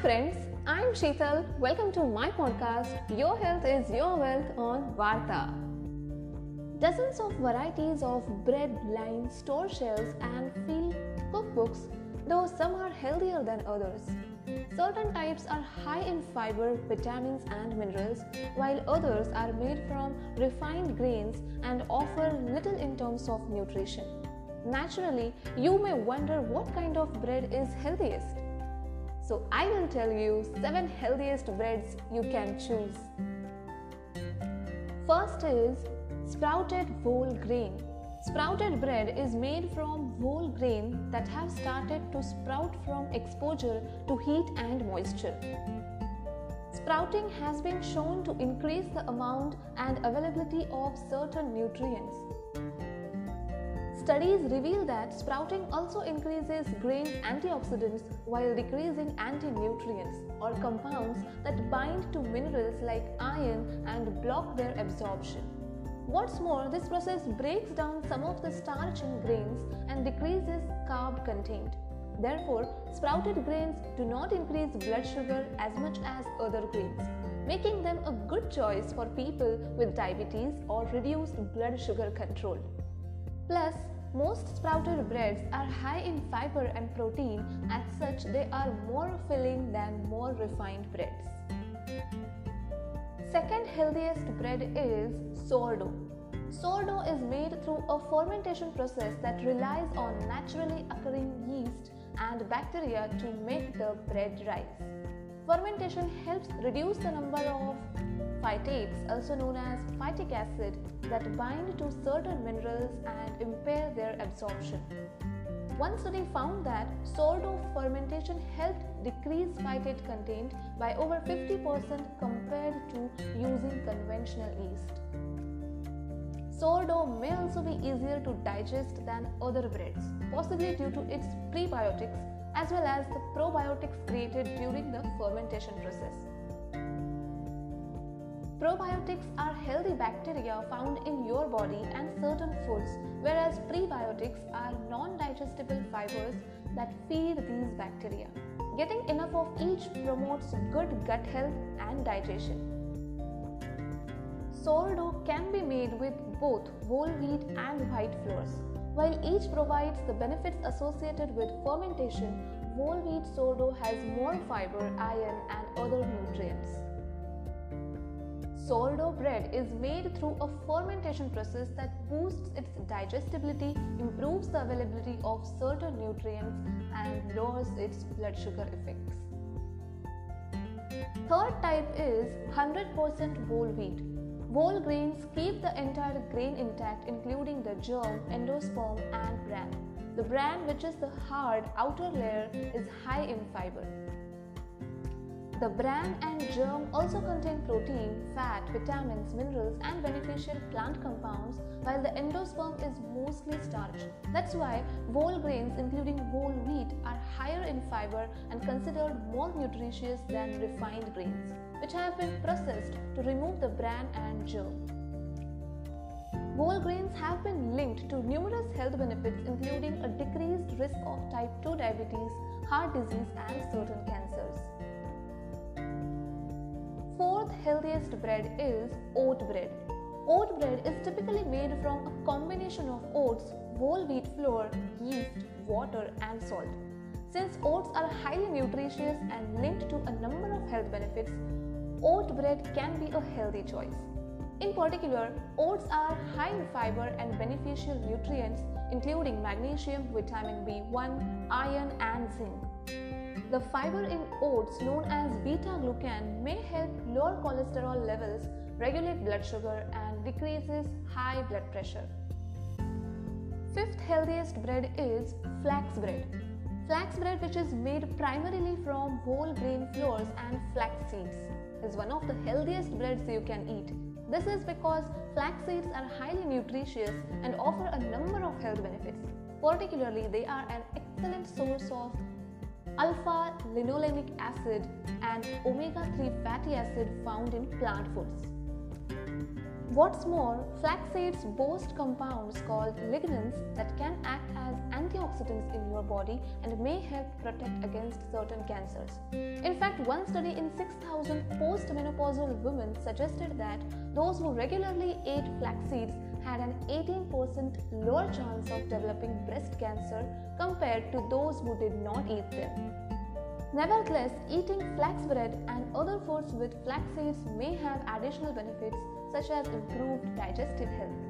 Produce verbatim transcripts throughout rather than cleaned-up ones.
friends, I'm Sheetal. Welcome to my podcast, Your Health is Your Wealth on Varta. Dozens of varieties of bread line store shelves and fill cookbooks, though some are healthier than others. Certain types are high in fiber, vitamins, and minerals, while others are made from refined grains and offer little in terms of nutrition. Naturally, you may wonder what kind of bread is healthiest. So I will tell you seven healthiest breads you can choose. First is sprouted whole grain. Sprouted bread is made from whole grain that have started to sprout from exposure to heat and moisture. Sprouting has been shown to increase the amount and availability of certain nutrients. Studies reveal that sprouting also increases grain's antioxidants while decreasing anti-nutrients or compounds that bind to minerals like iron and block their absorption. What's more, this process breaks down some of the starch in grains and decreases carb content. Therefore, sprouted grains do not increase blood sugar as much as other grains, making them a good choice for people with diabetes or reduced blood sugar control. Plus, most sprouted breads are high in fiber and protein, as such they are more filling than more refined breads. Second healthiest bread is sourdough. Sourdough is made through a fermentation process that relies on naturally occurring yeast and bacteria to make the bread rise. Fermentation helps reduce the number of phytates, also known as phytic acid, that bind to certain minerals and impair their absorption. One study found that sourdough fermentation helped decrease phytate content by over fifty percent compared to using conventional yeast. Sourdough may also be easier to digest than other breads, possibly due to its prebiotics as well as the probiotics created during the fermentation process. Probiotics are healthy bacteria found in your body and certain foods, whereas prebiotics are non-digestible fibers that feed these bacteria. Getting enough of each promotes good gut health and digestion. Sourdough can be made with both whole wheat and white flours. While each provides the benefits associated with fermentation, whole wheat sourdough has more fiber, iron, and other nutrients. Sourdough bread is made through a fermentation process that boosts its digestibility, improves the availability of certain nutrients, and lowers its blood sugar effects. Third type is one hundred percent whole wheat. Whole grains keep the entire grain intact, including the germ, endosperm, and bran. The bran, which is the hard outer layer, is high in fiber. The bran and germ also contain protein, fat, vitamins, minerals, and beneficial plant compounds, while the endosperm is mostly starch. That's why whole grains, including whole wheat, are higher in fiber and considered more nutritious than refined grains, which have been processed to remove the bran and germ. Whole grains have been linked to numerous health benefits, including a decreased risk of type two diabetes, heart disease, and certain cancers. Fourth healthiest bread is oat bread. Oat bread is typically made from a combination of oats, whole wheat flour, yeast, water, and salt. Since oats are highly nutritious and linked to a number of health benefits, oat bread can be a healthy choice. In particular, oats are high in fiber and beneficial nutrients, including magnesium, vitamin B one, iron, and zinc. The fiber in oats, known as beta-glucan, may help lower cholesterol levels, regulate blood sugar, and decreases high blood pressure. Fifth healthiest bread is flax bread. Flax bread, which is made primarily from whole grain flours and flax seeds, is one of the healthiest breads you can eat. This is because flax seeds are highly nutritious and offer a number of health benefits. Particularly, they are an excellent source of alpha-linolenic acid and omega three fatty acid found in plant foods. What's more, flax seeds boast compounds called lignans that can act as antioxidants in your body and may help protect against certain cancers. In fact, one study in six thousand postmenopausal women suggested that those who regularly ate flax seeds had an eighteen percent lower chance of developing breast cancer compared to those who did not eat them. Nevertheless, eating flax bread and other foods with flax seeds may have additional benefits such as improved digestive health.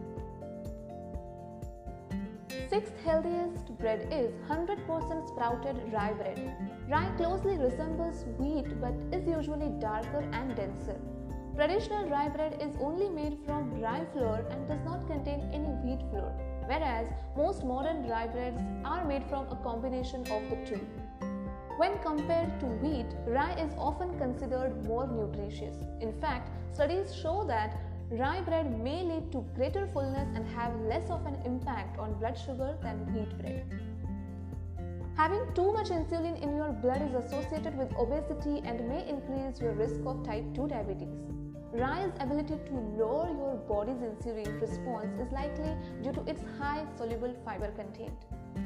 Sixth healthiest bread is one hundred percent sprouted rye bread. Rye closely resembles wheat but is usually darker and denser. Traditional rye bread is only made from rye flour and does not contain any wheat flour, whereas most modern rye breads are made from a combination of the two. When compared to wheat, rye is often considered more nutritious. In fact, studies show that rye bread may lead to greater fullness and have less of an impact on blood sugar than wheat bread. Having too much insulin in your blood is associated with obesity and may increase your risk of type two diabetes. Rye's ability to lower your body's insulin response is likely due to its high soluble fiber content.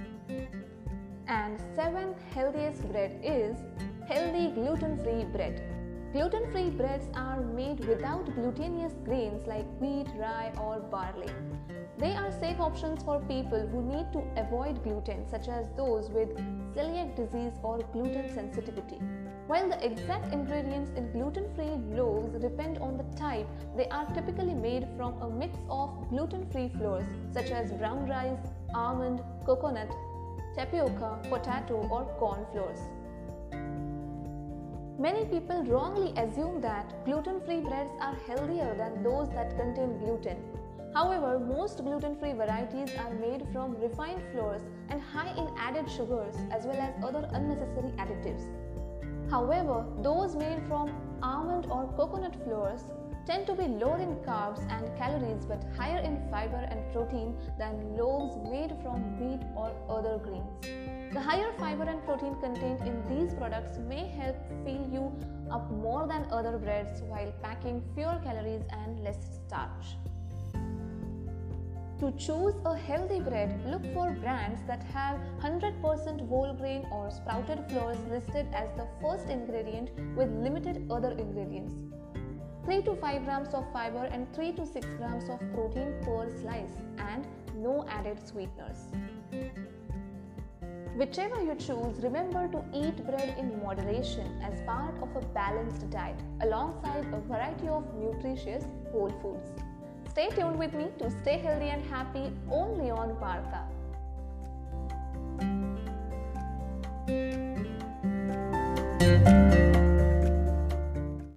And seventh healthiest bread is healthy gluten-free bread. Gluten-free breads are made without glutinous grains like wheat, rye or barley. They are safe options for people who need to avoid gluten, such as those with celiac disease or gluten sensitivity. While the exact ingredients in gluten-free loaves depend on the type, they are typically made from a mix of gluten-free flours such as brown rice, almond, coconut, tapioca, potato or corn flours. Many people wrongly assume that gluten-free breads are healthier than those that contain gluten. However, most gluten-free varieties are made from refined flours and high in added sugars as well as other unnecessary additives. However, those made from almond or coconut flours tend to be lower in carbs and calories but higher in fiber and protein than loaves made from wheat or other grains. The higher fiber and protein content in these products may help fill you up more than other breads while packing fewer calories and less starch. To choose a healthy bread, look for brands that have one hundred percent whole grain or sprouted flours listed as the first ingredient with limited other ingredients. three to five grams of fiber and three to six grams of protein per slice and no added sweeteners. Whichever you choose, remember to eat bread in moderation as part of a balanced diet alongside a variety of nutritious whole foods. Stay tuned with me to stay healthy and happy only on Varta.